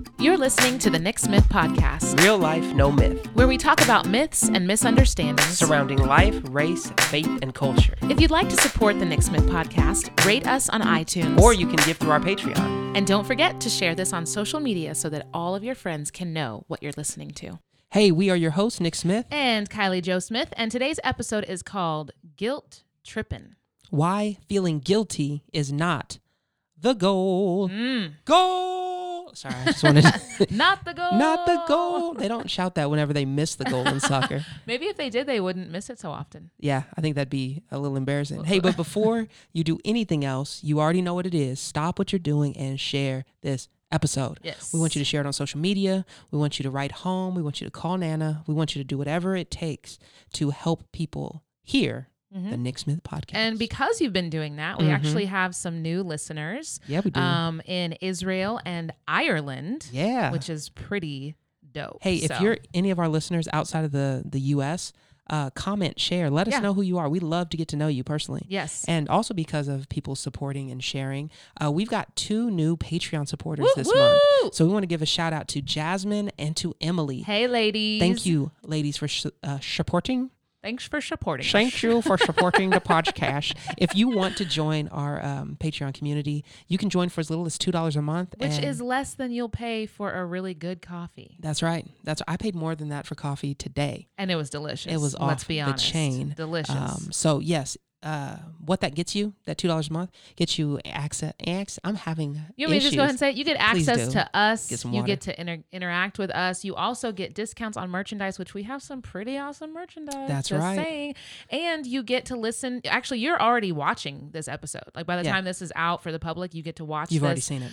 You're listening to the Nick Smith Podcast, Real life, no myth. where we talk about myths and misunderstandings Surrounding life, race, faith, and culture. If you'd like to support the Nick Smith Podcast, rate us on iTunes. Or you can give through our Patreon. And don't forget to share this on social media so that all of your friends can know what you're listening to. Hey, we are your hosts, Nick Smith. And Kylie Jo Smith, and today's episode is called Guilt Trippin'. Why feeling guilty is not the goal. Goal! Sorry, I just wanted to... Not the goal. Not the goal. They don't shout that whenever they miss the goal in soccer. Maybe if they did, they wouldn't miss it so often. Yeah, I think that'd be a little embarrassing. Hey, but before you do anything else, you already know what it is. Stop what you're doing and share this episode. Yes. We want you to share it on social media. We want you to write home. We want you to call Nana. We want you to do whatever it takes to help people hear the Nick Smith Podcast. And because you've been doing that, we actually have some new listeners. Yeah, we do. In Israel and Ireland. Yeah. Which is pretty dope. Hey, if you're any of our listeners outside of the U.S., comment, share. Let us know who you are. We love to get to know you personally. Yes. And also because of people supporting and sharing, we've got 2 new Patreon supporters this month. So we want to give a shout out to Jasmine and to Emily. Hey, ladies. Thank you, ladies, for supporting. Thanks for supporting. Thank you for supporting the podcast. If you want to join our Patreon community, you can join for as little as $2 a month. Which is less than you'll pay for a really good coffee. That's right. I paid more than that for coffee today. And it was delicious. It was Let's off be honest. the chain. Delicious. So yes, what that gets you, that $2 a month, gets you access. I'm having You want me to just go ahead and say it? You get access to us. Get some you water. get to interact with us. You also get discounts on merchandise, which we have some pretty awesome merchandise. That's just right. saying. And you get to listen. Actually, you're already watching this episode. Like by the time this is out for the public, you get to watch. You've already seen it.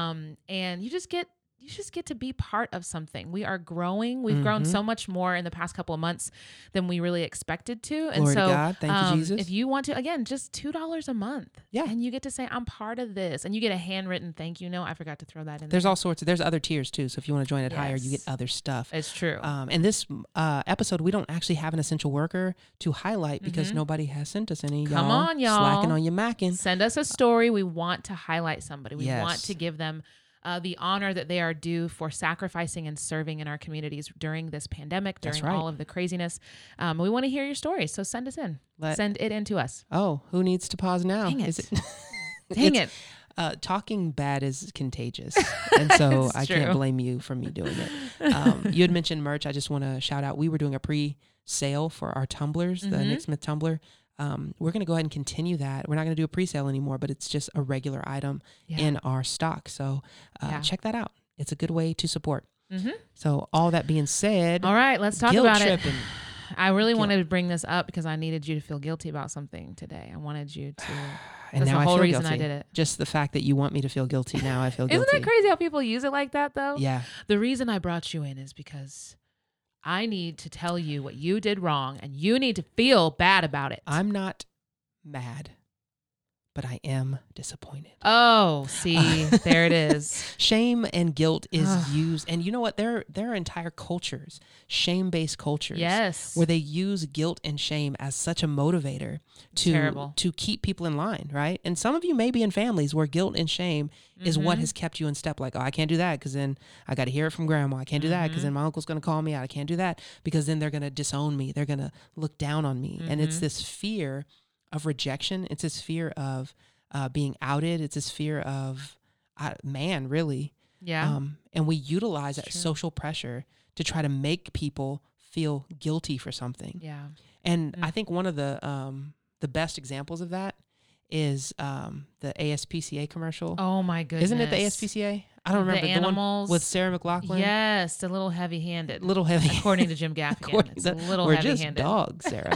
And you just get to be part of something. We are growing. We've grown so much more in the past couple of months than we really expected to. And Glory so, to God. Thank you, Jesus. if you want to, again, just $2 a month. Yeah. And you get to say, I'm part of this. And you get a handwritten thank you note. I forgot to throw that in There's there. all sorts of, there's other tiers too. So if you want to join it higher, you get other stuff. It's true. And this episode, we don't actually have an essential worker to highlight because nobody has sent us any. Come on, y'all. Slacking on your macking. Send us a story. We want to highlight somebody. We Yes. want to give them the honor that they are due for sacrificing and serving in our communities during this pandemic, during That's right. all of the craziness. We want to hear your stories, so send us in. Send it in to us. Oh, who needs to pause now? Dang it. Is it? Dang it. Talking bad is contagious. And so I can't true. blame you for me doing it. You had mentioned merch. I just want to shout out. We were doing a pre-sale for our tumblers, the Nick Smith tumbler. We're going to go ahead and continue that. We're not going to do a pre-sale anymore, but it's just a regular item in our stock. So check that out. It's a good way to support. So all that being said, All right, let's talk guilt about tripping. it. I really wanted to bring this up because I needed you to feel guilty about something today. I wanted you to. And That's now the whole I feel reason guilty. I did it. Just the fact that you want me to feel guilty. Now I feel guilty. Isn't that crazy how people use it like that, though? Yeah. The reason I brought you in is because I need to tell you what you did wrong, and you need to feel bad about it. I'm not mad, but I am disappointed. Oh, see, there it is. Shame and guilt is used, and you know what? There are entire cultures, shame-based cultures, Yes. where they use guilt and shame as such a motivator to keep people in line, right? And some of you may be in families where guilt and shame is what has kept you in step. Like, oh, I can't do that because then I got to hear it from grandma. I can't do that because then my uncle's going to call me out. I can't do that because then they're going to disown me. They're going to look down on me, and it's this fear of rejection. It's this fear of being outed. It's this fear of man, really. Yeah. And we utilize that social pressure to try to make people feel guilty for something. Yeah. And I think one of the best examples of that is the ASPCA commercial. Oh my goodness. Isn't it the ASPCA? I don't remember. The animals. One with Sarah McLachlan? Yes, a little heavy-handed. Little heavy. According to Jim Gaffigan. It's a little We're heavy-handed. just dogs, Sarah.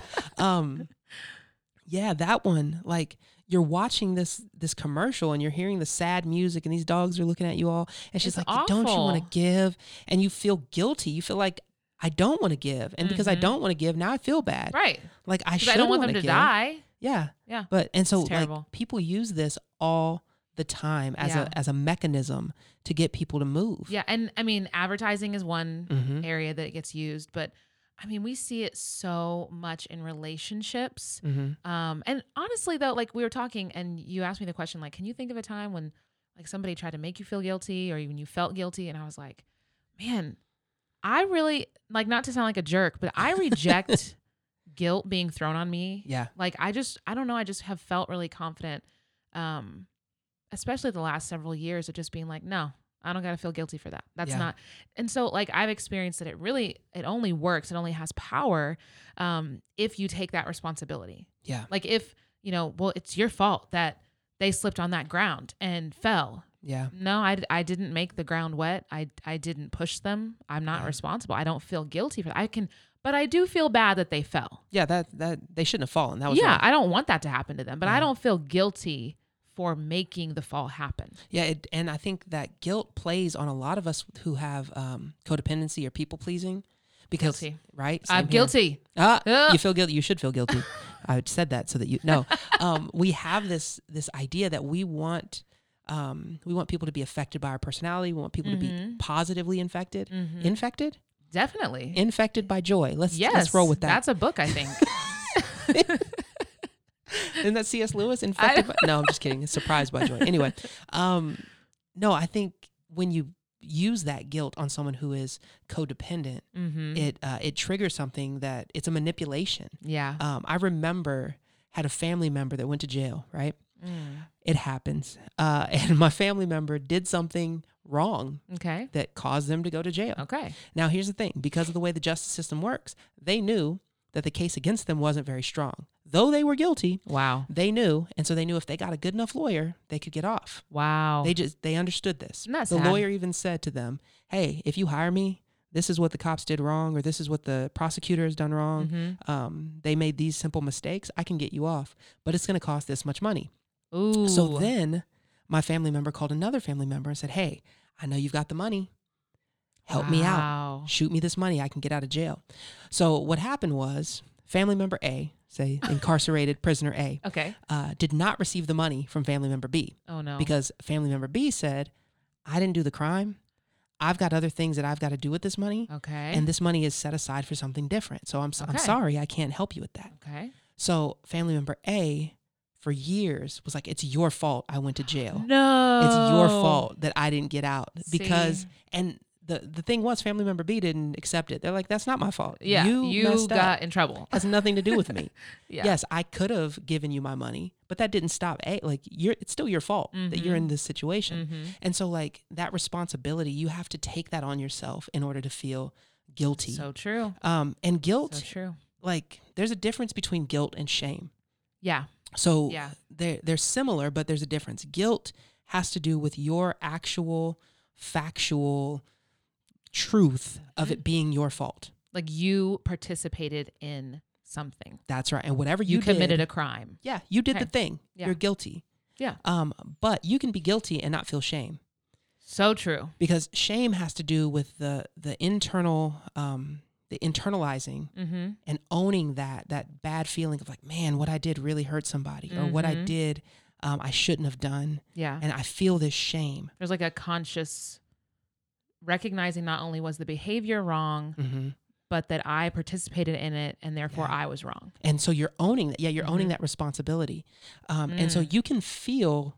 Yeah, that one, like you're watching this commercial and you're hearing the sad music and these dogs are looking at you all. And she's It's like, don't you awful. want to give? And you feel guilty. You feel like, I don't want to give. And because I don't want to give, now I feel bad. Right. Like I 'Cause should I don't want them wanna to give. die. Yeah. Yeah. And so It's like terrible. people use this all the time as a mechanism to get people to move. Yeah. And I mean, advertising is one Mhm. area that it gets used, but I mean, we see it so much in relationships. Mm-hmm. And honestly, though, like we were talking and you asked me the question, like, can you think of a time when like somebody tried to make you feel guilty or even you felt guilty. And I was like, man, I really, like, not to sound like a jerk, but I reject guilt being thrown on me. Yeah. Like, I don't know. I just have felt really confident, especially the last several years of just being like, no, I don't got to feel guilty for that. That's not. And so, like, I've experienced that it only works. It only has power if you take that responsibility. Yeah. Like, if, well, it's your fault that they slipped on that ground and fell. Yeah. No, I didn't make the ground wet. I didn't push them. I'm not responsible. I don't feel guilty for that. But I do feel bad that they fell. Yeah, that they shouldn't have fallen. That was wrong. I don't want that to happen to them, but I don't feel guilty for making the fall happen. Yeah, and I think that guilt plays on a lot of us who have codependency or people pleasing. Because, guilty. Right? I'm guilty. You feel guilty. You should feel guilty. I said that so that you know. We have this idea that we want people to be affected by our personality. We want people to be positively infected. Infected? Definitely. Infected by joy. Let's roll with that. That's a book, I think. Isn't that C.S. Lewis? No, I'm just kidding. It's surprised by joy. Anyway, no, I think when you use that guilt on someone who is codependent, it triggers something that it's a manipulation. Yeah. I remember had a family member that went to jail, right? It happens. And my family member did something wrong that caused them to go to jail. Okay. Now, here's the thing. Because of the way the justice system works, they knew that the case against them wasn't very strong. Though they were guilty, they knew. And so they knew if they got a good enough lawyer, they could get off. Wow. They understood this. That's the sad. lawyer even said to them, hey, if you hire me, this is what the cops did wrong, or this is what the prosecutor has done wrong. They made these simple mistakes. I can get you off, but it's going to cost this much money. Ooh. So then my family member called another family member and said, hey, I know you've got the money. Help me out. Shoot me this money. I can get out of jail. So what happened was family member A, say incarcerated prisoner A, did not receive the money from family member B. Oh, no. Because family member B said, I didn't do the crime. I've got other things that I've got to do with this money. Okay. And this money is set aside for something different. So I'm sorry. I can't help you with that. Okay. So family member A for years was like, it's your fault I went to jail. No. It's your fault that I didn't get out. Because, See? and the thing was family member B didn't accept it. They're like, that's not my fault. Yeah. You got in trouble. Has nothing to do with me. Yeah. Yes, I could have given you my money, but that didn't stop A. Like it's still your fault that you're in this situation. And so like that responsibility, you have to take that on yourself in order to feel guilty. So true. And guilt, So true. like there's a difference between guilt and shame. Yeah. So they're similar, but there's a difference. Guilt has to do with your actual factual truth of it being your fault. Like you participated in something. That's right. And whatever you committed did, a crime. Yeah, you did the thing. Yeah. You're guilty. Yeah. But you can be guilty and not feel shame. So true. Because shame has to do with the internal the internalizing and owning that bad feeling of like, man, what I did really hurt somebody, or what I did I shouldn't have done. Yeah. And I feel this shame. There's like a conscious recognizing not only was the behavior wrong, but that I participated in it and therefore I was wrong. And so you're owning that. Yeah, you're owning that responsibility. And so you can feel,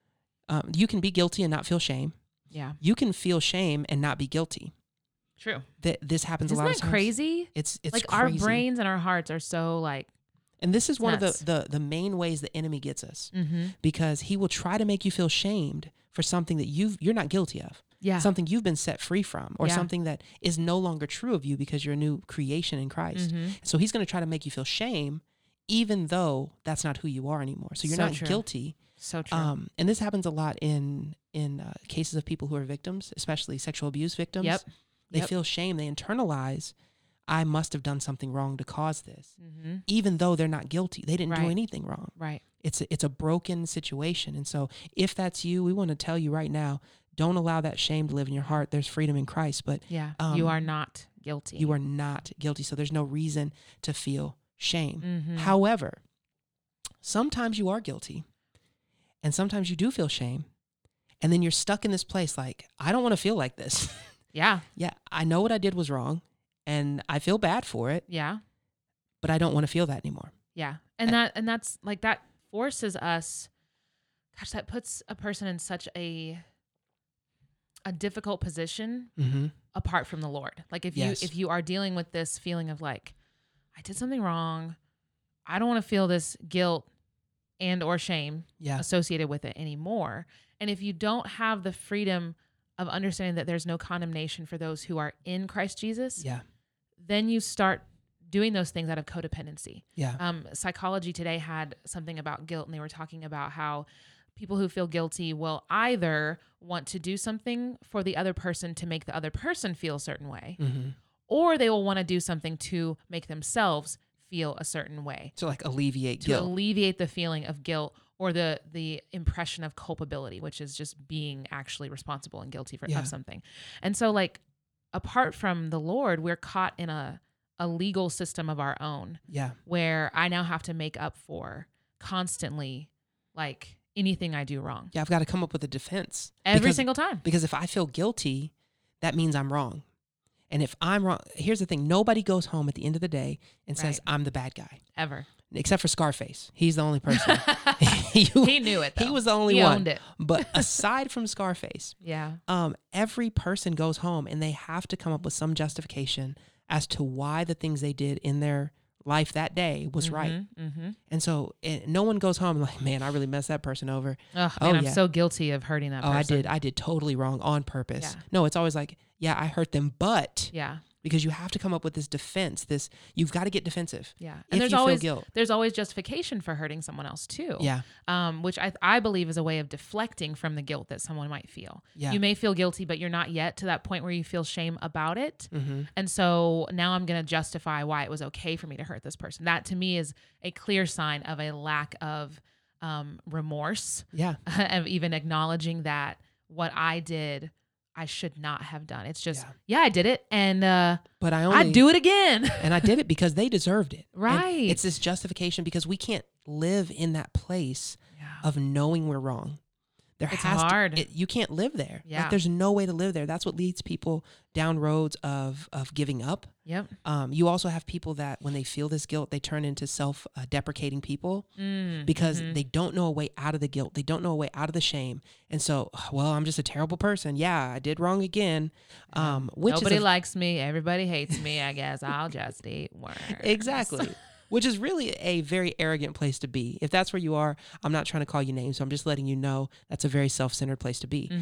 you can be guilty and not feel shame. Yeah. You can feel shame and not be guilty. True. This happens a lot of times. Isn't that crazy? It's like crazy. Our brains and our hearts are so like. And this is one of the main ways the enemy gets us, because he will try to make you feel shamed for something that you're not guilty of. Yeah. Something you've been set free from, or something that is no longer true of you because you're a new creation in Christ. So he's going to try to make you feel shame, even though that's not who you are anymore. So you're not guilty. So true. And this happens a lot in cases of people who are victims, especially sexual abuse victims. Yep. They feel shame. They internalize, I must have done something wrong to cause this, even though they're not guilty. They didn't do anything wrong. Right. It's a broken situation. And so if that's you, we want to tell you right now, don't allow that shame to live in your heart. There's freedom in Christ, but you are not guilty. You are not guilty. So there's no reason to feel shame. However, sometimes you are guilty and sometimes you do feel shame. And then you're stuck in this place like, I don't want to feel like this. Yeah. Yeah. I know what I did was wrong and I feel bad for it. Yeah. But I don't want to feel that anymore. Yeah. And that's like, that forces us, gosh, that puts a person in such a difficult position apart from the Lord. Like if you are dealing with this feeling of like, I did something wrong, I don't want to feel this guilt and or shame associated with it anymore. And if you don't have the freedom of understanding that there's no condemnation for those who are in Christ Jesus, then you start doing those things out of codependency. Psychology Today had something about guilt, and they were talking about how people who feel guilty will either want to do something for the other person to make the other person feel a certain way, or they will want to do something to make themselves feel a certain way. To like alleviate to guilt. alleviate the feeling of guilt or the impression of culpability, which is just being actually responsible and guilty of something. And so like apart from the Lord, we're caught in a legal system of our own. Where I now have to make up for constantly like anything I do wrong. I've got to come up with a defense. Every single time. Because if I feel guilty, that means I'm wrong. And if I'm wrong, here's the thing. Nobody goes home at the end of the day and says, I'm the bad guy. Ever. Except for Scarface. He's the only person. He knew it, though. He was the only one. He owned it. But aside from Scarface, every person goes home and they have to come up with some justification as to why the things they did in their life that day was right. And so no one goes home and like, man, I really messed that person over. I'm so guilty of hurting that person. I did totally wrong on purpose. No, it's always like, I hurt them, but because you have to come up with this defense, you've got to get defensive. And there's always justification for hurting someone else too. Which I believe is a way of deflecting from the guilt that someone might feel. You may feel guilty, but you're not yet to that point where you feel shame about it. And so now I'm going to justify why it was okay for me to hurt this person. That to me is a clear sign of a lack of remorse. Of even acknowledging that what I did, I should not have done. It's just, I did it. And, but I'd do it again. And I did it because they deserved it. Right. And it's this justification because we can't live in that place of knowing we're wrong. It's hard. You can't live there. Like, there's no way to live there. That's what leads people down roads of giving up. You also have people that when they feel this guilt, they turn into self-deprecating people because they don't know a way out of the guilt. They don't know a way out of the shame. And so, well, I'm just a terrible person. Yeah, I did wrong again. Nobody likes me. Everybody hates me. I guess I'll just eat worms. Exactly. Which is really a very arrogant place to be. If that's where you are, I'm not trying to call you names, so I'm just letting you know that's a very self-centered place to be.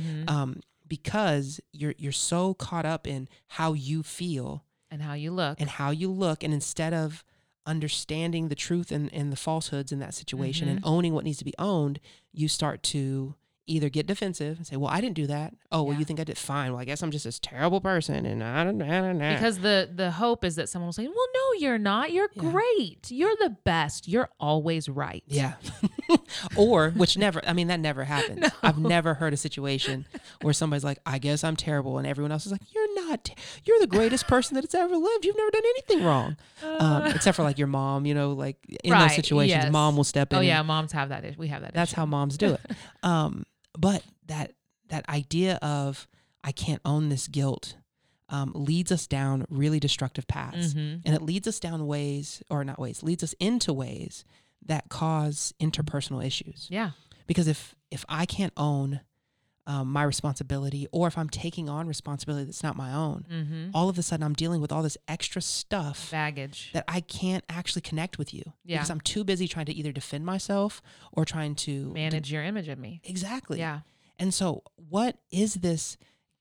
Because you're so caught up in how you feel and how you look, and instead of understanding the truth and the falsehoods in that situation and owning what needs to be owned, you start to either get defensive and say, well, I didn't do that. Oh, well, you think I did? Fine. Well, I guess I'm just this terrible person. And I don't know. Because the hope is that someone will say, well, no, you're not. You're great. You're the best. You're always right. Or, that never happens. No. I've never heard a situation where somebody's like, I guess I'm terrible. And everyone else is like, you're not. You're the greatest person that's ever lived. You've never done anything wrong. Except for like your mom, like in those situations, mom will step in. Oh, yeah. Moms have that. We have that. That's how moms do it. But that idea of I can't own this guilt leads us down really destructive paths. And it leads us down leads us into ways that cause interpersonal issues. Because if I can't own my responsibility, or if I'm taking on responsibility that's not my own, all of a sudden I'm dealing with all this extra stuff, baggage, that I can't actually connect with you because I'm too busy trying to either defend myself or trying to manage your image of me. Exactly. And so what is this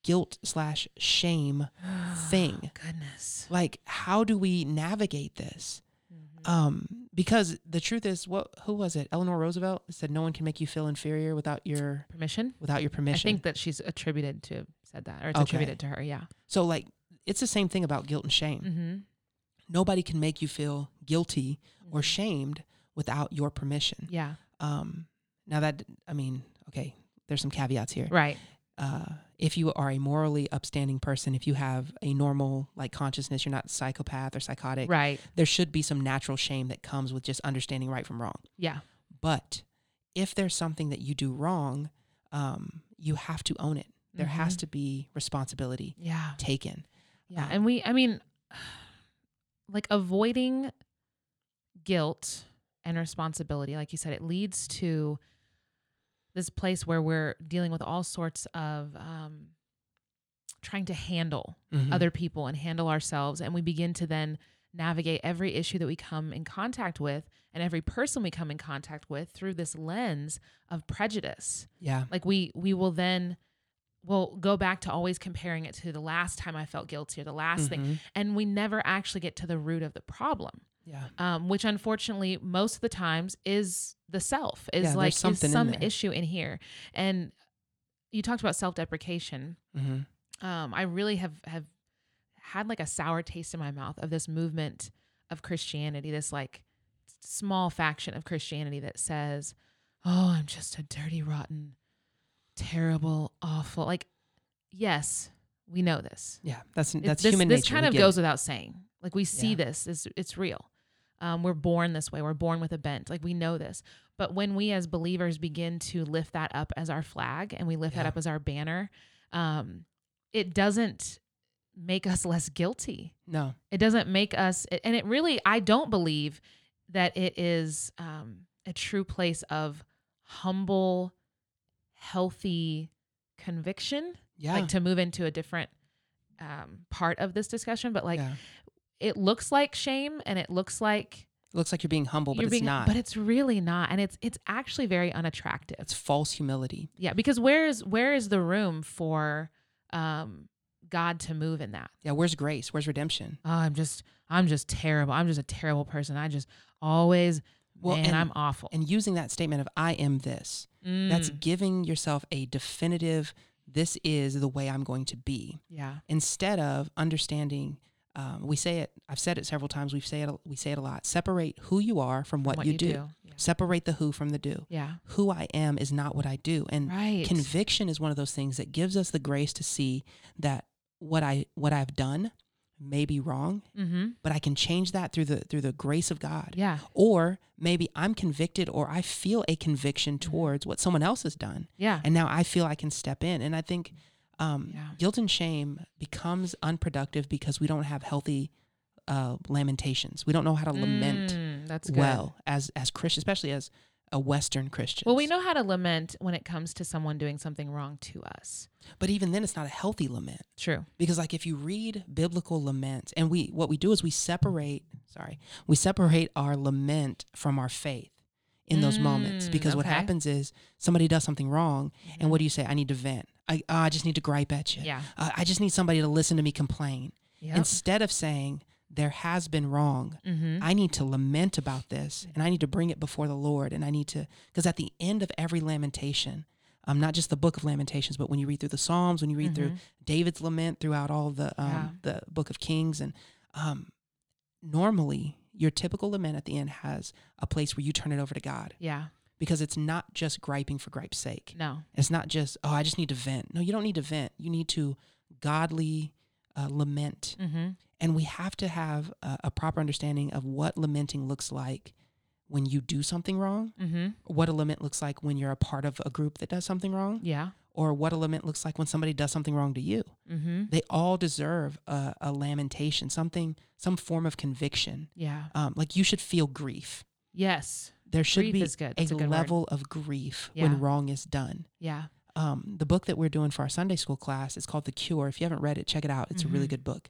guilt/shame thing? Goodness. Like, how do we navigate this? Because the truth is, who was it? Eleanor Roosevelt said, no one can make you feel inferior without your permission. I think that she's attributed to said that, or it's attributed to her. Yeah. So like, it's the same thing about guilt and shame. Nobody can make you feel guilty or shamed without your permission. Now that, okay, there's some caveats here. Right. If you are a morally upstanding person, if you have a normal consciousness, you're not psychopath or psychotic. Right. There should be some natural shame that comes with just understanding right from wrong. But if there's something that you do wrong, you have to own it. There has to be responsibility taken. And avoiding guilt and responsibility, like you said, it leads to this place where we're dealing with all sorts of trying to handle other people and handle ourselves. And we begin to then navigate every issue that we come in contact with and every person we come in contact with through this lens of prejudice. Yeah. Like we will then, we'll go back to always comparing it to the last time I felt guilty or the last thing. And we never actually get to the root of the problem. Yeah. Which unfortunately most of the times is the self, is like is some issue in here. And you talked about self-deprecation. I really have had like a sour taste in my mouth of this movement of Christianity, this like small faction of Christianity that says, oh, I'm just a dirty, rotten, terrible, awful. Like, yes, we know this. Yeah, that's human nature. This kind of goes without saying. Like we see this, it's real. We're born this way. We're born with a bent. Like we know this. But when we as believers begin to lift that up as our flag and we lift that up as our banner, it doesn't make us less guilty. No. It doesn't make us, and it really, I don't believe that it is a true place of humble, healthy conviction. Yeah. Like to move into a different part of this discussion, but like it looks like shame and it looks like you're being humble, but it's not. But it's really not. And it's actually very unattractive. It's false humility. Yeah, because where is the room for God to move in that? Yeah, where's grace? Where's redemption? Oh, I'm just terrible. I'm just a terrible person. I just always, I'm awful. And using that statement of I am this, that's giving yourself a definitive, this is the way I'm going to be. Yeah. Instead of understanding, we say it, I've said it several times, we say it a lot, separate who you are from what you do. Yeah. Separate the who from the do. Yeah. Who I am is not what I do. And conviction is one of those things that gives us the grace to see that what I've done may be wrong, but I can change that through the grace of God. Yeah. Or maybe I'm convicted or I feel a conviction towards what someone else has done. Yeah. And now I feel I can step in. And I think guilt and shame becomes unproductive because we don't have healthy lamentations. We don't know how to lament well as Christians, especially as a Western Christian. Well, we know how to lament when it comes to someone doing something wrong to us. But even then, it's not a healthy lament. True. Because like if you read biblical laments, and what we do is we separate our lament from our faith in those moments. Because what happens is somebody does something wrong, and what do you say? I need to vent. I just need to gripe at you. Yeah. I just need somebody to listen to me complain. Yep. Instead of saying, there has been wrong. I need to lament about this, and I need to bring it before the Lord. And I need to, because at the end of every lamentation, not just the book of Lamentations, but when you read through the Psalms, when you read through David's lament throughout all the book of Kings, and normally your typical lament at the end has a place where you turn it over to God. Yeah. Because it's not just griping for gripe's sake. No. It's not just, I just need to vent. No, you don't need to vent. You need to godly lament. And we have to have a proper understanding of what lamenting looks like when you do something wrong, what a lament looks like when you're a part of a group that does something wrong, or what a lament looks like when somebody does something wrong to you. They all deserve a lamentation, some form of conviction. Yeah. Like you should feel grief. Yes. There should be a level of grief when wrong is done. Yeah. The book that we're doing for our Sunday school class is called The Cure. If you haven't read it, check it out. It's a really good book.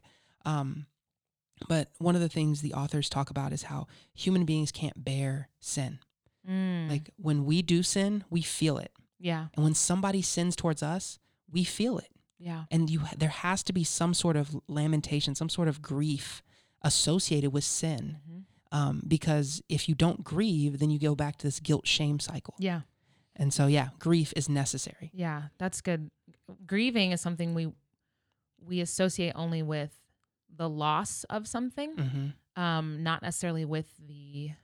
But one of the things the authors talk about is how human beings can't bear sin. Like when we do sin, we feel it. Yeah. And when somebody sins towards us, we feel it. Yeah. And there has to be some sort of lamentation, some sort of grief associated with sin. Because if you don't grieve, then you go back to this guilt shame cycle. Yeah. And so, grief is necessary. Yeah, that's good. Grieving is something we associate only with the loss of something, not necessarily with an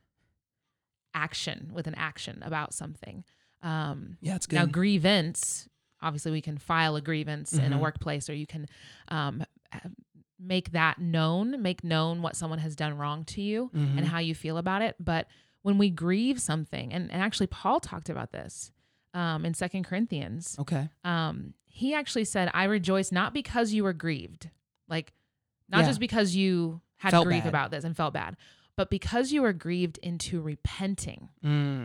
action about something. It's good. Now, grievance, obviously we can file a grievance in a workplace, or you can make known what someone has done wrong to you and how you feel about it. But when we grieve something, and actually Paul talked about this in 2 Corinthians. Okay. He actually said, I rejoice not because you were grieved, like not just because you had grief about this and felt bad, but because you were grieved into repenting.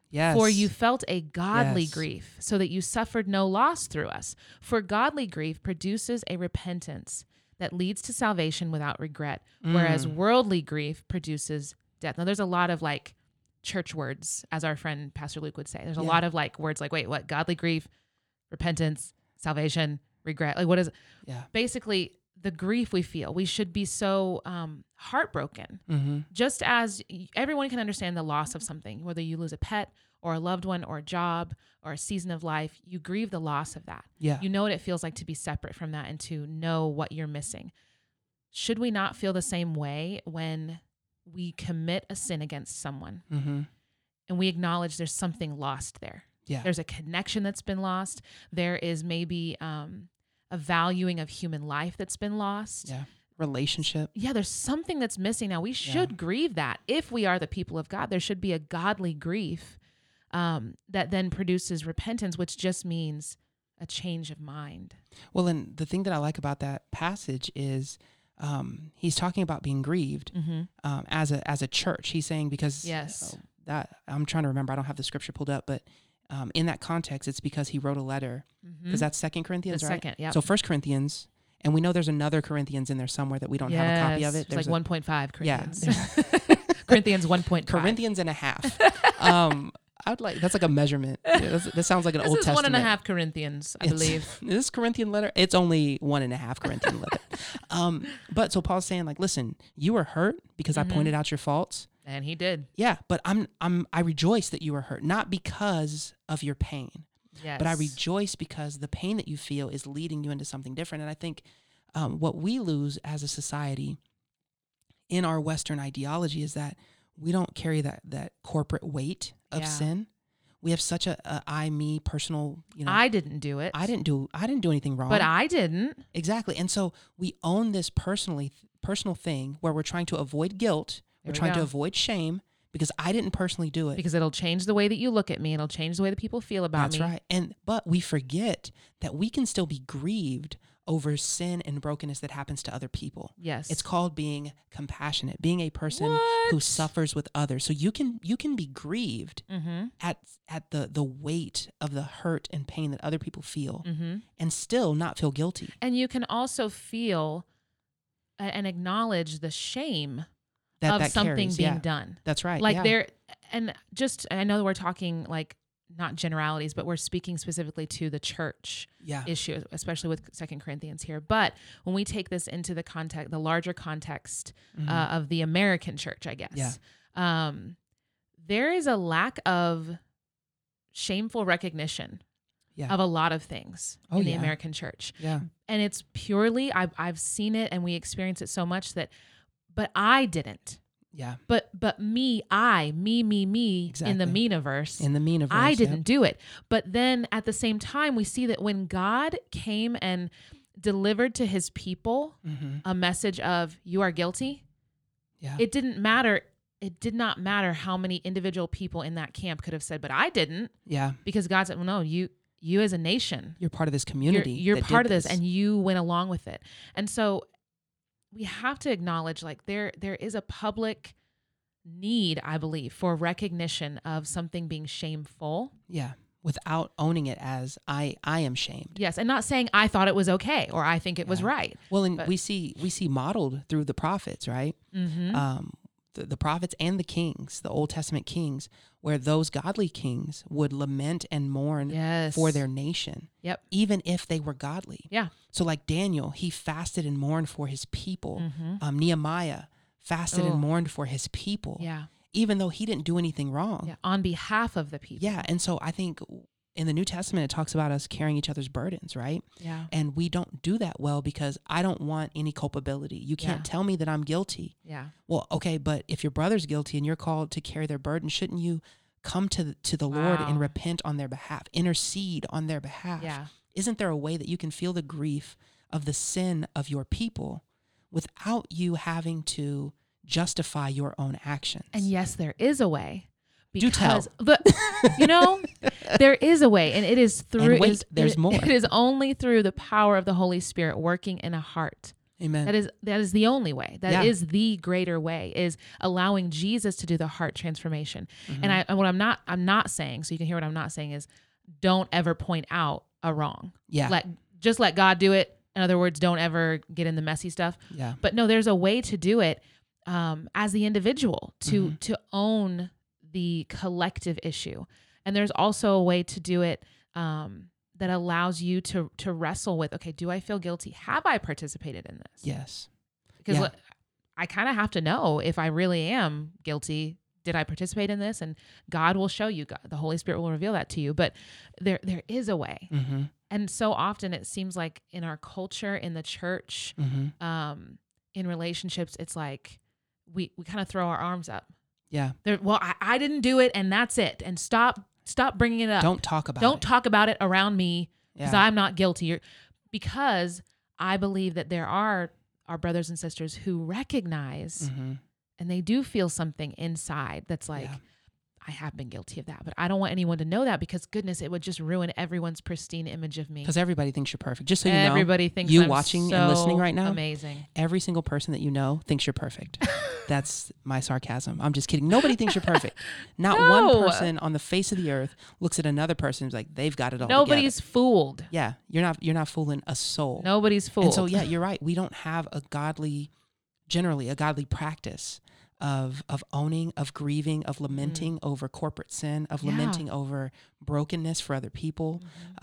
Yes. For you felt a godly Yes. grief, so that you suffered no loss through us. For godly grief produces a repentance that leads to salvation without regret, whereas worldly grief produces death. Now, there's a lot of like church words, as our friend Pastor Luke would say. There's a lot of like words like, wait, what? Godly grief, repentance, salvation, regret. Like, what is it? Yeah. Basically, the grief we feel, we should be so heartbroken. Just as everyone can understand the loss of something, whether you lose a pet or a loved one or a job or a season of life, you grieve the loss of that. Yeah. You know what it feels like to be separate from that and to know what you're missing. Should we not feel the same way when we commit a sin against someone and we acknowledge there's something lost there? Yeah. There's a connection that's been lost. There is maybe a valuing of human life that's been lost. Yeah. Relationship. Yeah, there's something that's missing. Now, we should grieve that. If we are the people of God, there should be a godly grief that then produces repentance, which just means a change of mind. Well, and the thing that I like about that passage is he's talking about being grieved as a church. He's saying because that I'm trying to remember. I don't have the scripture pulled up, but in that context, it's because he wrote a letter, because that's 2 Corinthians, right? Second, yeah. So 1 Corinthians, and we know there's another Corinthians in there somewhere that we don't have a copy of it. There's like 1.5 Corinthians. Yeah. Corinthians 1.5. Corinthians and a half. I'd like, that's like a measurement. Yeah, that sounds like an Old Testament. This is 1.5 Corinthians, I believe. This Corinthian letter, it's only 1.5 Corinthian letter. But so Paul's saying, like, listen, you were hurt because I pointed out your faults. And he did. Yeah, but I rejoice that you were hurt, not because of your pain, but I rejoice because the pain that you feel is leading you into something different. And I think what we lose as a society in our Western ideology is that we don't carry that corporate weight of sin. We have such a I, me, personal, I didn't do it. I didn't do anything wrong. But I didn't. Exactly. And so we own this personal thing where we're trying to avoid guilt. We're trying to avoid shame because I didn't personally do it. Because it'll change the way that you look at me. It'll change the way that people feel about me. That's right. But we forget that we can still be grieved over sin and brokenness that happens to other people. Yes. It's called being compassionate, being a person who suffers with others. So you can be grieved at the weight of the hurt and pain that other people feel and still not feel guilty. And you can also feel and acknowledge the shame that something carries, being done. That's right. Like and I know that we're talking like not generalities, but we're speaking specifically to the church issue, especially with 2 Corinthians here. But when we take this into the larger context of the American church, I guess, there is a lack of shameful recognition of a lot of things in the American church. Yeah. And it's purely, I've seen it and we experience it so much but I didn't. Yeah. But me, exactly. in the meaniverse. I didn't do it. But then at the same time, we see that when God came and delivered to his people a message of you are guilty, it didn't matter. It did not matter how many individual people in that camp could have said, but I didn't. Yeah. Because God said, well, no, you as a nation. You're part of this community. You're part of this and you went along with it. And so we have to acknowledge like there is a public need, I believe, for recognition of something being shameful. Yeah. Without owning it as I am shamed. Yes. And not saying I thought it was okay or I think it was right. Well, and we see modeled through the prophets, right? The prophets and the kings, the Old Testament kings, where those godly kings would lament and mourn for their nation. Yep. Even if they were godly. Yeah. So like Daniel, he fasted and mourned for his people. Nehemiah fasted and mourned for his people. Yeah. Even though he didn't do anything wrong. Yeah. On behalf of the people. Yeah. And so I think in the New Testament, it talks about us carrying each other's burdens, right? Yeah. And we don't do that well because I don't want any culpability. You can't tell me that I'm guilty. Yeah. Well, okay, but if your brother's guilty and you're called to carry their burden, shouldn't you come to the Lord and repent on their behalf, intercede on their behalf? Yeah. Isn't there a way that you can feel the grief of the sin of your people without you having to justify your own actions? And yes, there is a way. Do tell. There is a way, and it is through. And wait, there's more. It is only through the power of the Holy Spirit working in a heart. Amen. That is the only way. That is the greater way, is allowing Jesus to do the heart transformation. And I'm not saying, so you can hear what I'm not saying, is don't ever point out a wrong. Yeah. Just let God do it. In other words, don't ever get in the messy stuff. Yeah. But no, there's a way to do it as the individual, to own the collective issue. And there's also a way to do it that allows you to wrestle with, okay, do I feel guilty? Have I participated in this? Yes. Because I kind of have to know if I really am guilty. Did I participate in this? And God will show you. The Holy Spirit will reveal that to you. But there is a way. Mm-hmm. And so often it seems like in our culture, in the church, in relationships, it's like we kind of throw our arms up. Yeah. Well, I didn't do it, and that's it. And stop bringing it up. Don't talk about it. Don't talk about it around me, because I'm not guilty. Because I believe that there are our brothers and sisters who recognize and they do feel something inside that's like, I have been guilty of that, but I don't want anyone to know that, because goodness, it would just ruin everyone's pristine image of me. Because everybody thinks you're perfect. Just so you know, everybody thinks you I'm watching so and listening right now, amazing. Every single person that you know thinks you're perfect. That's my sarcasm. I'm just kidding. Nobody thinks you're perfect. Not one person on the face of the earth looks at another person and is like, they've got it all Nobody's together. Fooled. Yeah, you're not fooling a soul. Nobody's fooled. And so you're right. We don't have generally a godly practice of owning, of grieving, of lamenting over corporate sin, of lamenting over brokenness for other people.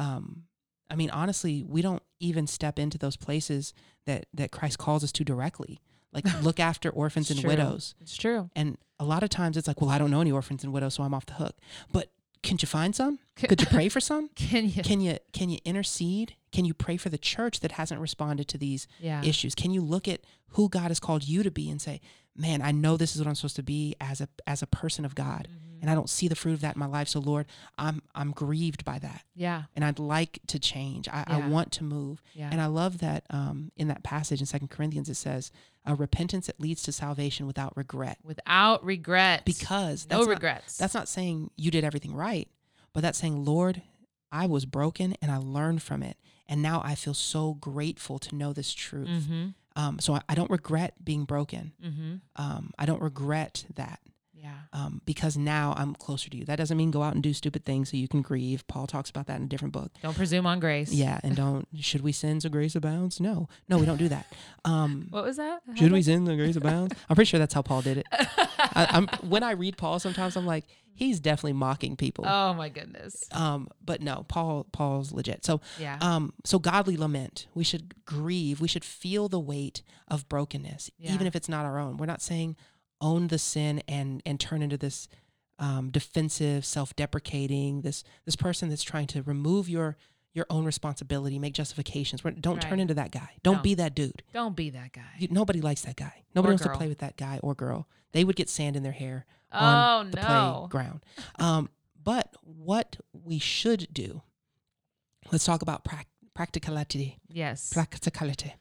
I mean, honestly, we don't even step into those places that Christ calls us to directly. Like, look after orphans and widows. It's true. And a lot of times it's like, well, I don't know any orphans and widows, so I'm off the hook. But can't you find some? Could you pray for some? Can you intercede? Can you pray for the church that hasn't responded to these issues? Can you look at who God has called you to be and say, man, I know this is what I'm supposed to be as a person of God, and I don't see the fruit of that in my life. So Lord, I'm grieved by that. Yeah. And I'd like to change. I want to move. Yeah. And I love that in that passage in 2 Corinthians, it says, a repentance that leads to salvation without regret. Without regret. Because no regrets. That's not saying you did everything right, but that's saying, Lord, I was broken and I learned from it. And now I feel so grateful to know this truth. So I don't regret being broken. I don't regret that. Yeah. Because now I'm closer to you. That doesn't mean go out and do stupid things so you can grieve. Paul talks about that in a different book. Don't presume on grace. Yeah. And should we sin so grace abounds? No, we don't do that. What was that? Should we sin so grace abounds? I'm pretty sure that's how Paul did it. When I read Paul, sometimes I'm like, he's definitely mocking people. Oh my goodness. But no, Paul's legit. So, so godly lament, we should grieve. We should feel the weight of brokenness, even if it's not our own. We're not saying own the sin and turn into this defensive, self-deprecating, this person that's trying to remove your own responsibility, make justifications. Don't turn into that guy. Don't be that dude. Don't be that guy. Nobody likes that guy. Nobody wants to play with that guy or girl. They would get sand in their hair on the playground. But what we should do, let's talk about practicality. Yes. Practicality.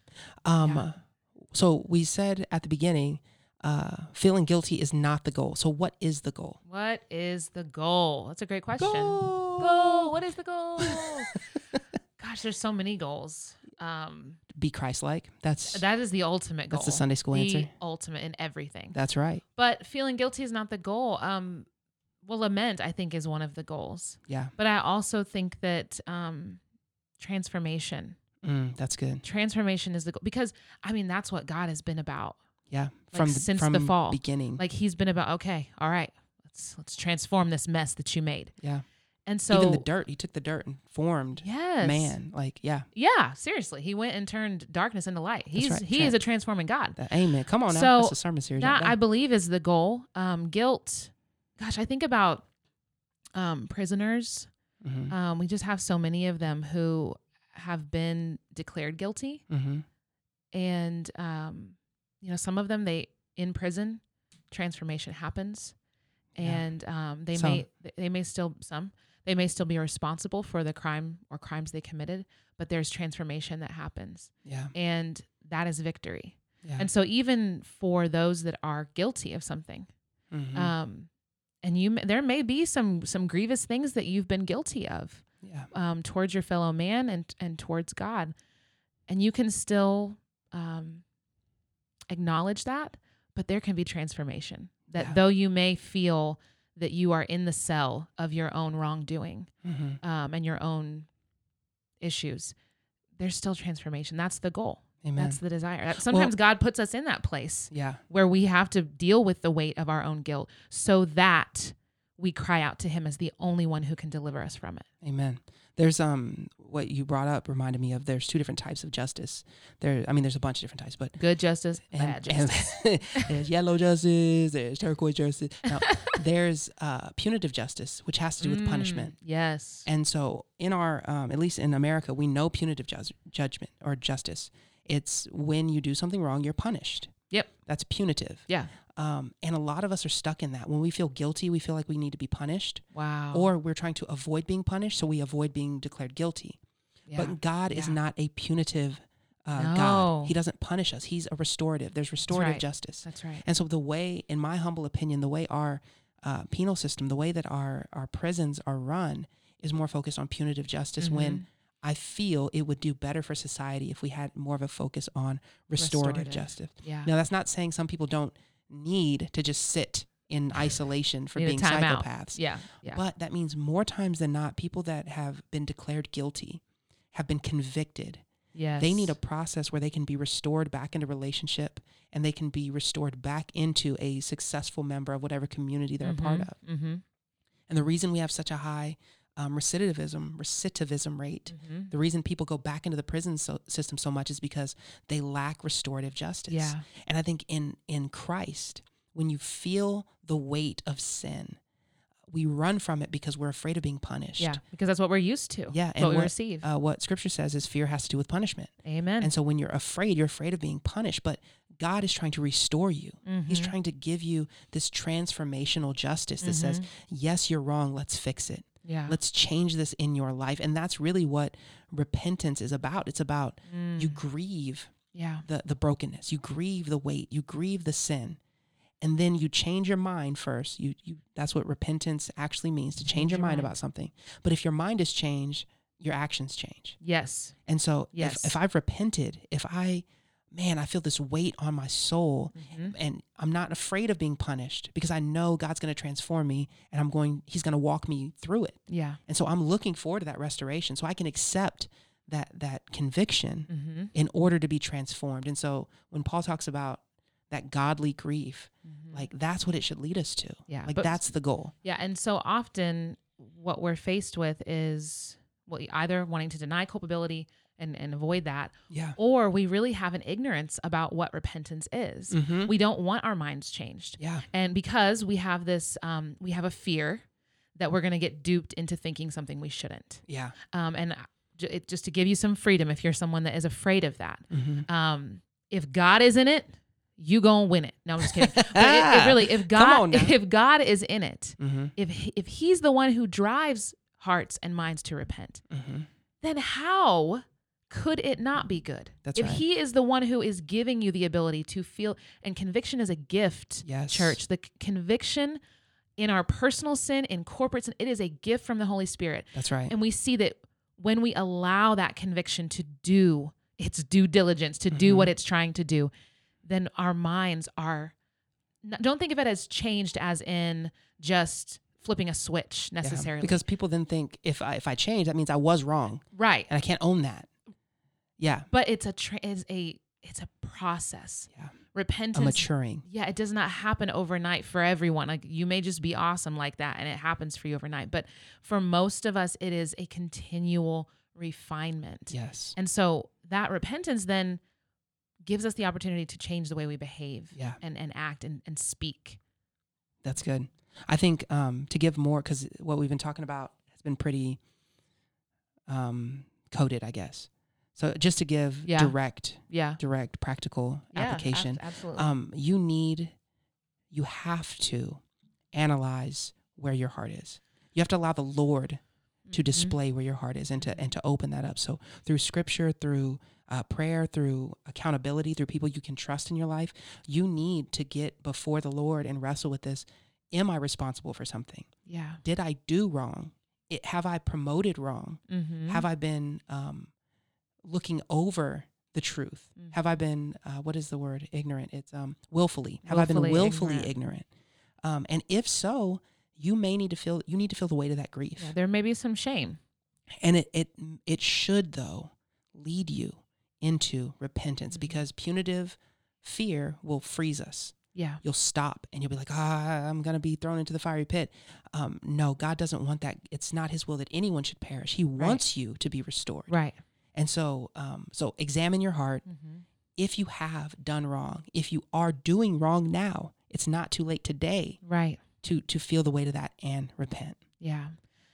So we said at the beginning, feeling guilty is not the goal. So what is the goal? What is the goal? That's a great question. Goal. What is the goal? Gosh, there's so many goals. Be Christ-like. That is the ultimate goal. That's the Sunday school answer. The ultimate in everything. That's right. But feeling guilty is not the goal. Well, lament, I think, is one of the goals. Yeah. But I also think that transformation. That's good. Transformation is the goal, because that's what God has been about. Yeah. Since the fall beginning. Like, he's been about, okay, all right, let's transform this mess that you made. Yeah. And so even the dirt, he took the dirt and formed man. Like, yeah, seriously. He went and turned darkness into light. He is a transforming God. Amen. Come on now. That's a sermon series. That, I believe, is the goal. Guilt. Gosh, I think about prisoners. We just have so many of them who have been declared guilty. And some of them, in prison, transformation happens, and they may still be responsible for the crime or crimes they committed, but there's transformation that happens. Yeah. And that is victory. Yeah. And so even for those that are guilty of something, and there may be some grievous things that you've been guilty of, towards your fellow man and towards God, and you can still acknowledge that, but there can be transformation. That though you may feel that you are in the cell of your own wrongdoing and your own issues, there's still transformation. That's the goal. Amen. That's the desire. Sometimes God puts us in that place where we have to deal with the weight of our own guilt so that we cry out to him as the only one who can deliver us from it. Amen. There's what you brought up reminded me of, there's two different types of justice. There's a bunch of different types, but good justice, bad justice. There's yellow justice, there's turquoise justice. Now, there's punitive justice, which has to do with punishment. Yes. And so in our, at least in America, we know punitive judgment or justice. It's when you do something wrong, you're punished. Yep. That's punitive. Yeah. And a lot of us are stuck in that. When we feel guilty, we feel like we need to be punished. Wow. Or we're trying to avoid being punished, so we avoid being declared guilty. Yeah. But God is not a punitive God. He doesn't punish us. He's a restorative. There's restorative justice. That's right. And so the way, in my humble opinion, the way our penal system, the way that our prisons are run is more focused on punitive justice when I feel it would do better for society if we had more of a focus on restorative justice. Yeah. Now, that's not saying some people don't need to just sit in isolation for being psychopaths. Yeah. But that means more times than not, people that have been declared guilty, have been convicted. Yes. They need a process where they can be restored back into relationship and they can be restored back into a successful member of whatever community they're a part of. Mm-hmm. And the reason we have such a high recidivism rate, the reason people go back into the prison system so much is because they lack restorative justice. Yeah. And I think in Christ, when you feel the weight of sin, we run from it because we're afraid of being punished. Yeah, because that's what we're used to. Yeah, and what we receive. What Scripture says is fear has to do with punishment. Amen. And so when you're afraid of being punished, but God is trying to restore you. He's trying to give you this transformational justice that says, yes, you're wrong, let's fix it. Yeah. Let's change this in your life. And that's really what repentance is about. It's about you grieve the brokenness, you grieve the weight, you grieve the sin. And then you change your mind first. You that's what repentance actually means, to change your mind about something. But if your mind is changed, your actions change. Yes. And so if I've repented, I feel this weight on my soul and I'm not afraid of being punished because I know God's going to transform me and he's going to walk me through it. Yeah. And so I'm looking forward to that restoration so I can accept that conviction in order to be transformed. And so when Paul talks about that godly grief, like that's what it should lead us to. Yeah. Like that's the goal. Yeah. And so often what we're faced with is either wanting to deny culpability and avoid that, or we really have an ignorance about what repentance is. We don't want our minds changed. Yeah. And because we have this, we have a fear that we're going to get duped into thinking something we shouldn't. Yeah. And just to give you some freedom, if you're someone that is afraid of that, if God is in it, you gonna win it. No, I'm just kidding. But it really, if God is in it, if he's the one who drives hearts and minds to repent, then how could it not be good? That's if right. he is the one who is giving you the ability to feel, and conviction is a gift, church. The conviction in our personal sin, in corporate sin, it is a gift from the Holy Spirit. That's right. And we see that when we allow that conviction to do its due diligence, to do what it's trying to do, then our minds are, don't think of it as changed as in just flipping a switch necessarily. Because people then think if I change, that means I was wrong. Right. And I can't own that. Yeah. But it's a process. Yeah. Repentance. A maturing. Yeah. It does not happen overnight for everyone. Like you may just be awesome like that and it happens for you overnight. But for most of us, it is a continual refinement. Yes. And so that repentance then gives us the opportunity to change the way we behave and act and speak. That's good. I think to give more, because what we've been talking about has been pretty coded, I guess. So just to give direct, practical application. Absolutely. You have to analyze where your heart is. You have to allow the Lord to display where your heart is and to open that up. So through scripture, through prayer, through accountability, through people you can trust in your life, you need to get before the Lord and wrestle with this. Am I responsible for something? Yeah. Did I do wrong? Have I promoted wrong? Have I been looking over the truth? Mm-hmm. Have I been, what is the word? Ignorant. It's willfully. Have I been willfully ignorant? And if so, you need to feel the weight of that grief. Yeah, there may be some shame. And it should, though, lead you into repentance, because punitive fear will freeze us. Yeah. You'll stop and you'll be like, I'm going to be thrown into the fiery pit. No, God doesn't want that. It's not his will that anyone should perish. He wants you to be restored. Right. And so examine your heart. Mm-hmm. If you have done wrong, if you are doing wrong now, it's not too late today. Right. To feel the weight of that and repent. Yeah.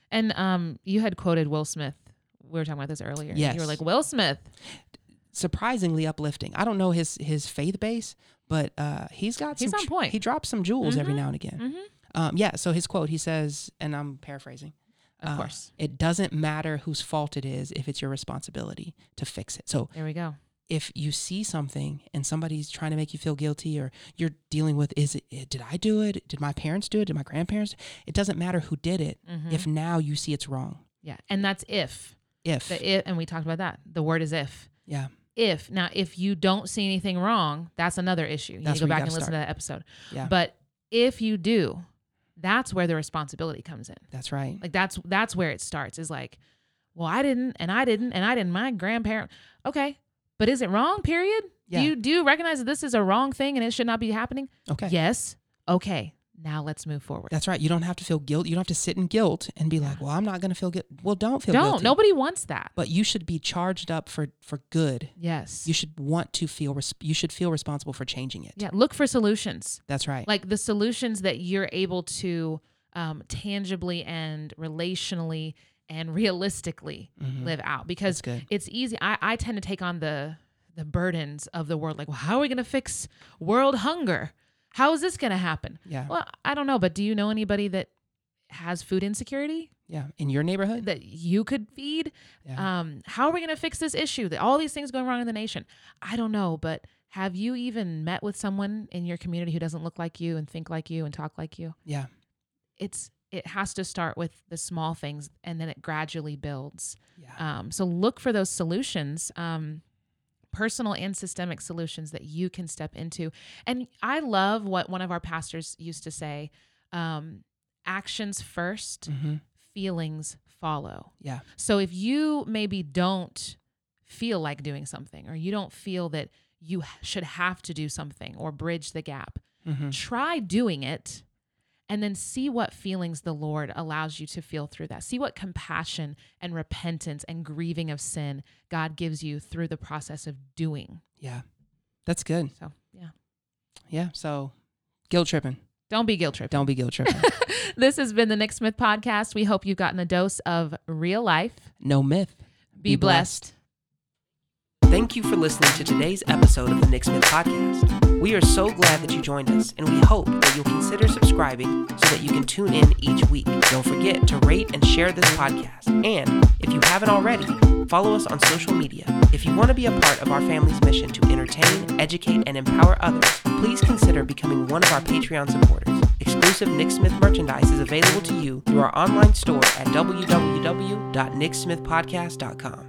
And you had quoted Will Smith. We were talking about this earlier. Yes. You were like, Will Smith. Surprisingly uplifting. I don't know his faith base, but he's on point. He drops some jewels every now and again. Mm-hmm. So his quote, he says, and I'm paraphrasing, of course, it doesn't matter whose fault it is if it's your responsibility to fix it. So there we go. If you see something and somebody's trying to make you feel guilty, or you're dealing with, did I do it? Did my parents do it? Did my grandparents? It doesn't matter who did it. Mm-hmm. If now you see it's wrong. Yeah. And that's if. And we talked about that. The word is if. Yeah. If you don't see anything wrong, that's another issue. You need to go back and listen to that episode. Yeah. But if you do, that's where the responsibility comes in. That's right. Like that's where it starts, is like, well, I didn't, my grandparent. Okay. But is it wrong, period? Yeah. Do you recognize that this is a wrong thing and it should not be happening? Okay. Yes. Okay. Now let's move forward. That's right. You don't have to feel guilt. You don't have to sit in guilt and be like, well, I'm not going to feel guilt. Well, don't feel guilty. Nobody wants that. But you should be charged up for good. Yes. You should feel responsible for changing it. Yeah. Look for solutions. That's right. Like the solutions that you're able to tangibly and relationally and realistically live out, because it's easy. I tend to take on the burdens of the world. Like, well, how are we going to fix world hunger? How is this going to happen? Yeah. Well, I don't know, but do you know anybody that has food insecurity? Yeah. In your neighborhood? That you could feed? Yeah. How are we going to fix this issue? That all these things going wrong in the nation? I don't know, but have you even met with someone in your community who doesn't look like you and think like you and talk like you? Yeah. It has to start with the small things, and then it gradually builds. Yeah. So look for those solutions. Personal and systemic solutions that you can step into. And I love what one of our pastors used to say, actions first, feelings follow. Yeah. So if you maybe don't feel like doing something, or you don't feel that you should have to do something or bridge the gap, try doing it. And then see what feelings the Lord allows you to feel through that. See what compassion and repentance and grieving of sin God gives you through the process of doing. Yeah, that's good. So, yeah. Yeah, so guilt tripping. Don't be guilt tripping. Don't be guilt tripping. This has been the Nick Smith Podcast. We hope you've gotten a dose of real life. No myth. Be blessed. Thank you for listening to today's episode of the Nick Smith Podcast. We are so glad that you joined us, and we hope that you'll consider subscribing so that you can tune in each week. Don't forget to rate and share this podcast. And if you haven't already, follow us on social media. If you want to be a part of our family's mission to entertain, educate, and empower others, please consider becoming one of our Patreon supporters. Exclusive Nick Smith merchandise is available to you through our online store at www.nicksmithpodcast.com.